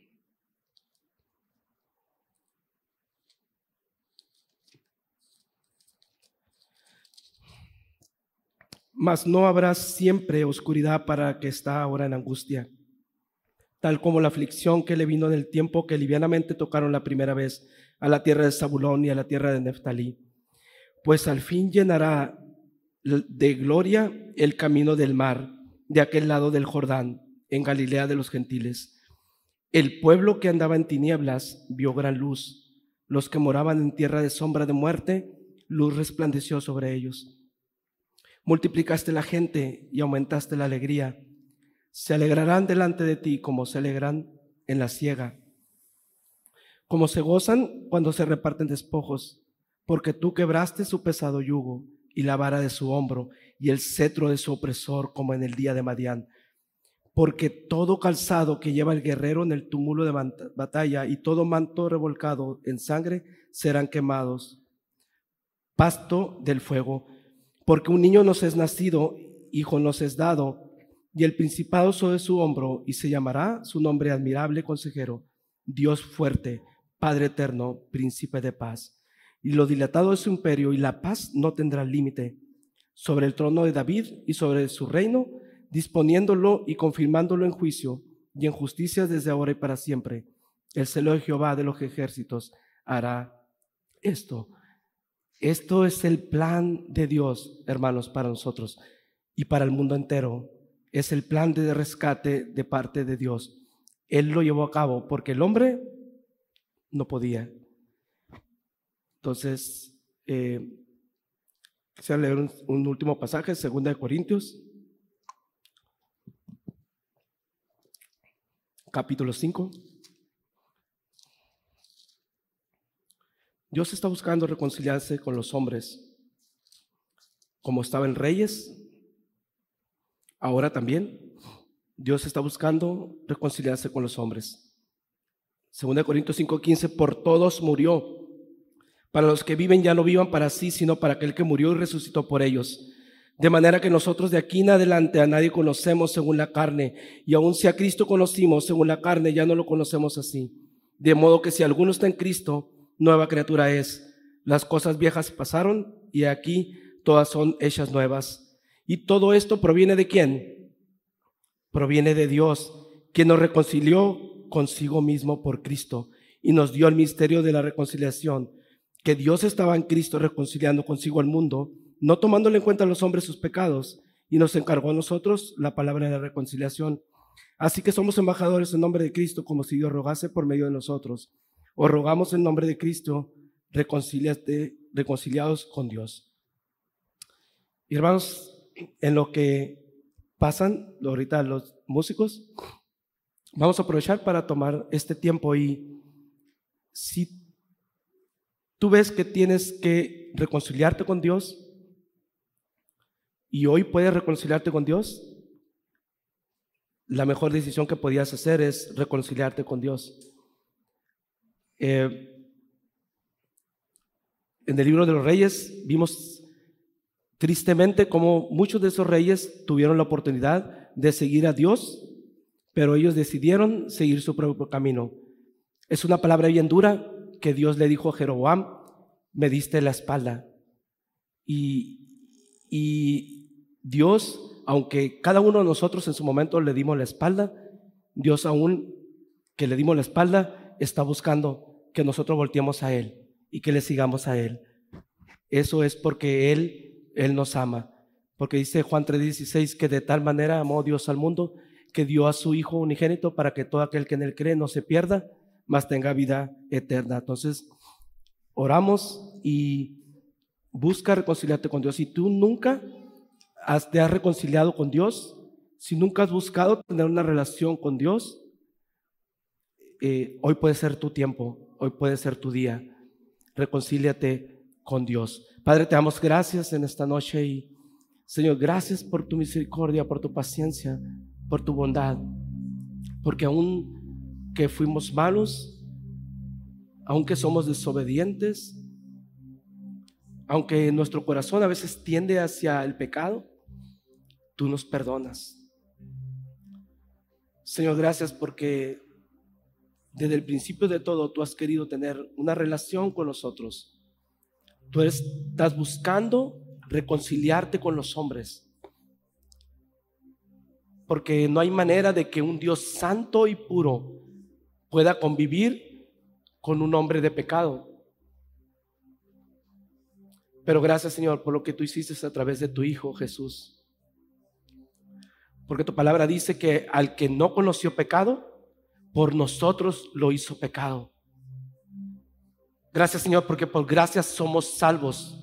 A: Mas no habrá siempre oscuridad para que está ahora en angustia, tal como la aflicción que le vino en el tiempo que livianamente tocaron la primera vez a la tierra de Zabulón y a la tierra de Neftalí. Pues al fin llenará de gloria el camino del mar, de aquel lado del Jordán, en Galilea de los gentiles. El pueblo que andaba en tinieblas vio gran luz. Los que moraban en tierra de sombra de muerte, luz resplandeció sobre ellos. Multiplicaste la gente y aumentaste la alegría. Se alegrarán delante de ti como se alegran en la siega, como se gozan cuando se reparten despojos, porque tú quebraste su pesado yugo y la vara de su hombro y el cetro de su opresor, como en el día de Madián. Porque todo calzado que lleva el guerrero en el túmulo de batalla y todo manto revolcado en sangre serán quemados, pasto del fuego. Porque un niño nos es nacido, hijo nos es dado, y el principado sobre su hombro, y se llamará su nombre admirable consejero, Dios fuerte, Padre eterno, príncipe de paz. Y lo dilatado de su imperio y la paz no tendrá límite sobre el trono de David y sobre su reino, disponiéndolo y confirmándolo en juicio y en justicia desde ahora y para siempre. El celo de Jehová de los ejércitos hará esto. Esto es el plan de Dios, hermanos, para nosotros y para el mundo entero. Es el plan de rescate de parte de Dios. Él lo llevó a cabo porque el hombre no podía. Entonces, quisiera leer un último pasaje, 2 Corintios, capítulo 5. Dios está buscando reconciliarse con los hombres, como estaba en Reyes. Ahora también Dios está buscando reconciliarse con los hombres. 2 Corintios 5:15, por todos murió, para los que viven ya no vivan para sí, sino para aquel que murió y resucitó por ellos. De manera que nosotros de aquí en adelante a nadie conocemos según la carne, y aun si a Cristo conocimos según la carne, ya no lo conocemos así. De modo que si alguno está en Cristo, nueva criatura es. Las cosas viejas pasaron y aquí todas son hechas nuevas. ¿Y todo esto proviene de quién? Proviene de Dios, quien nos reconcilió consigo mismo por Cristo y nos dio el misterio de la reconciliación, que Dios estaba en Cristo reconciliando consigo al mundo, no tomándole en cuenta a los hombres sus pecados, y nos encargó a nosotros la palabra de la reconciliación. Así que somos embajadores en nombre de Cristo, como si Dios rogase por medio de nosotros. Os rogamos en nombre de Cristo, reconciliados con Dios. Y hermanos, en lo que pasan ahorita los músicos, vamos a aprovechar para tomar este tiempo. Y si tú ves que tienes que reconciliarte con Dios y hoy puedes reconciliarte con Dios, la mejor decisión que podías hacer es reconciliarte con Dios. En el libro de los Reyes vimos tristemente cómo muchos de esos reyes tuvieron la oportunidad de seguir a Dios, pero ellos decidieron seguir su propio camino. Es una palabra bien dura que Dios le dijo a Jeroboam: me diste la espalda. Y Dios, aunque cada uno de nosotros en su momento le dimos la espalda, Dios, aún que le dimos la espalda, está buscando que nosotros volteemos a Él y que le sigamos a Él. Eso es porque Él nos ama. Porque dice Juan 3:16 que de tal manera amó Dios al mundo que dio a su Hijo unigénito para que todo aquel que en Él cree no se pierda, mas tenga vida eterna. Entonces, oramos y busca reconciliarte con Dios. Si tú nunca te has reconciliado con Dios, si nunca has buscado tener una relación con Dios, hoy puede ser tu tiempo, hoy puede ser tu día. Reconcíliate con Dios. Padre, te damos gracias en esta noche y Señor, gracias por tu misericordia, por tu paciencia, por tu bondad, porque aun que fuimos malos, aunque somos desobedientes, aunque nuestro corazón a veces tiende hacia el pecado, tú nos perdonas. Señor, gracias porque desde el principio de todo tú has querido tener una relación con nosotros. Tú estás buscando reconciliarte con los hombres, porque no hay manera de que un Dios santo y puro pueda convivir con un hombre de pecado. Pero gracias, Señor, por lo que tú hiciste a través de tu Hijo Jesús, porque tu palabra dice que al que no conoció pecado, por nosotros lo hizo pecado. Gracias, Señor, porque por gracia somos salvos,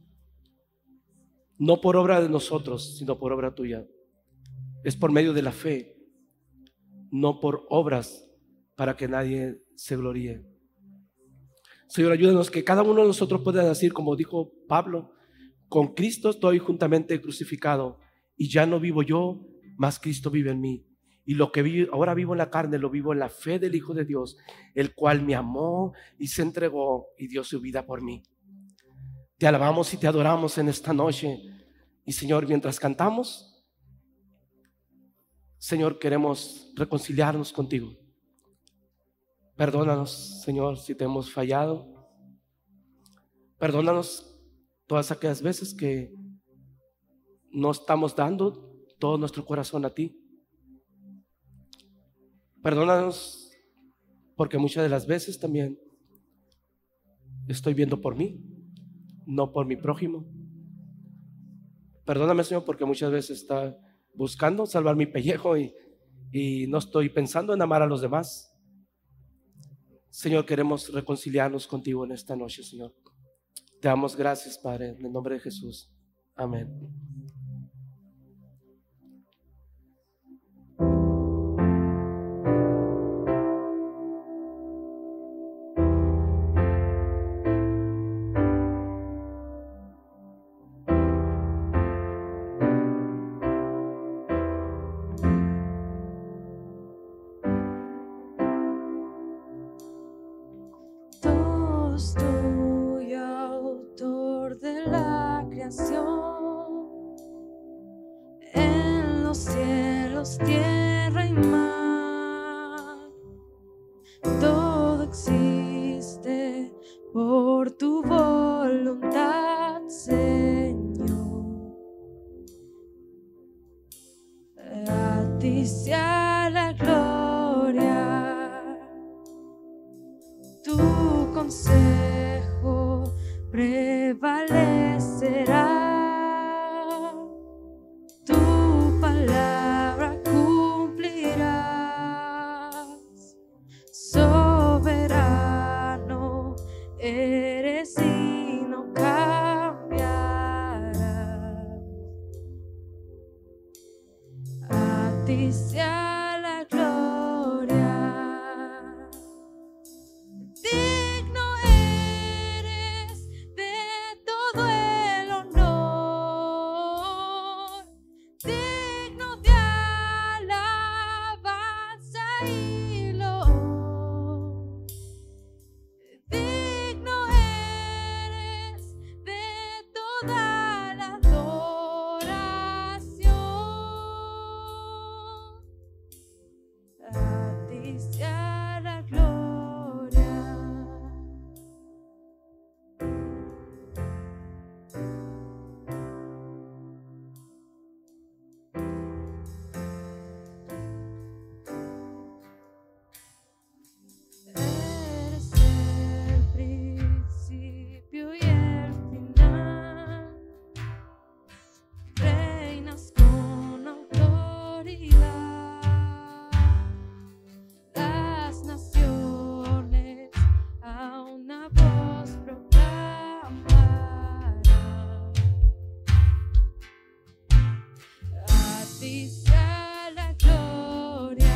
A: no por obra de nosotros, sino por obra tuya. Es por medio de la fe, no por obras, para que nadie se gloríe. Señor, ayúdanos que cada uno de nosotros pueda decir, como dijo Pablo: con Cristo estoy juntamente crucificado, y ya no vivo yo, mas Cristo vive en mí. Y lo que ahora vivo en la carne, lo vivo en la fe del Hijo de Dios, el cual me amó y se entregó y dio su vida por mí. Te alabamos y te adoramos en esta noche. Y Señor, mientras cantamos, Señor, queremos reconciliarnos contigo. Perdónanos, Señor, si te hemos fallado. Perdónanos todas aquellas veces que no estamos dando todo nuestro corazón a ti. Perdónanos porque muchas de las veces también estoy viendo por mí, no por mi prójimo. Perdóname, Señor, porque muchas veces está buscando salvar mi pellejo y no estoy pensando en amar a los demás. Señor, queremos reconciliarnos contigo en esta noche, Señor. Te damos gracias, Padre, en el nombre de Jesús. Amén.
B: Dios tuyo, autor de la creación, en los cielos, tierra y mar, todo existe por tu voluntad, Señor. A ti sea la gloria, tu consejo prevalecerá, tu palabra cumplirás, soberano eres y no cambiarás. ti sea la gloria. Digno eres de todo el honor, digno de alabanza y loor. Digno eres de toda la adoración. A ti sea la gloria. Eres el principio y el final. Reinas con autoridad. Las naciones a una voz proclamarán. A ti sea la gloria.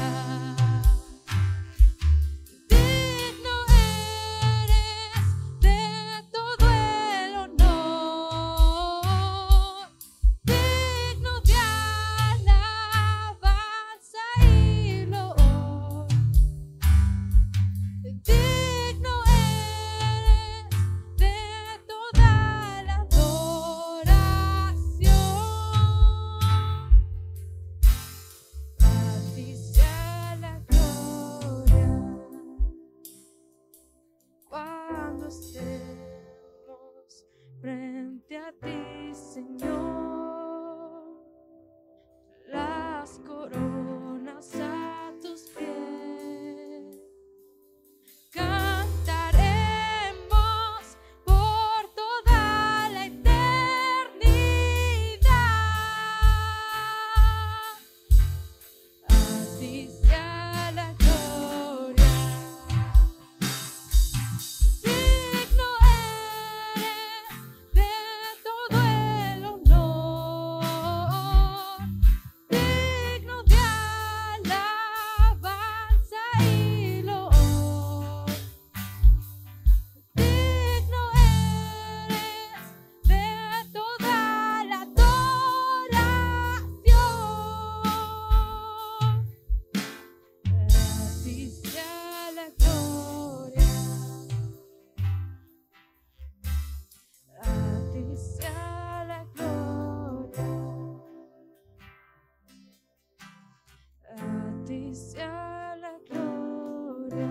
B: Digno eres de todo el honor, digno de alabanza y loor. Digno eres de toda la adoración. A ti sea la gloria. Cuando estemos frente a ti, Señor, las coronas a tus pies, cantaremos por toda la eternidad. A ti sea la gloria. Digno eres de todo el honor, digno de alabanza y loor. Digno eres de toda la adoración. A ti sea la gloria. A ti sea la gloria. A ti sea la gloria.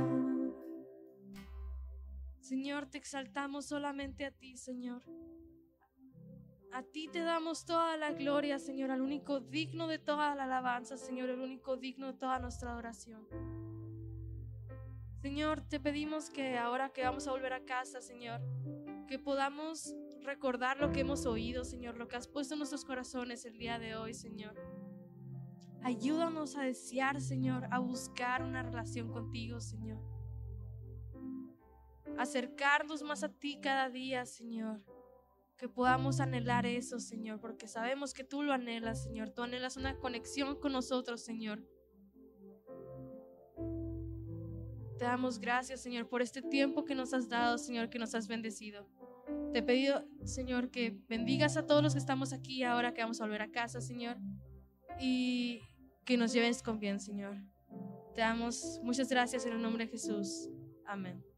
B: Señor, te exaltamos solamente a ti, Señor. A ti te damos toda la gloria, Señor, al único digno de toda la alabanza, Señor, el único digno de toda nuestra adoración. Señor, te pedimos que ahora que vamos a volver a casa, Señor, que podamos recordar lo que hemos oído, Señor, lo que has puesto en nuestros corazones el día de hoy, Señor. Ayúdanos a desear, Señor, a buscar una relación contigo, Señor. Acercarnos más a ti cada día, Señor. Que podamos anhelar eso, Señor, porque sabemos que tú lo anhelas, Señor. Tú anhelas una conexión con nosotros, Señor. Te damos gracias, Señor, por este tiempo que nos has dado, Señor, que nos has bendecido. Te he pedido, Señor, que bendigas a todos los que estamos aquí ahora que vamos a volver a casa, Señor, y que nos lleves con bien, Señor. Te damos muchas gracias en el nombre de Jesús. Amén.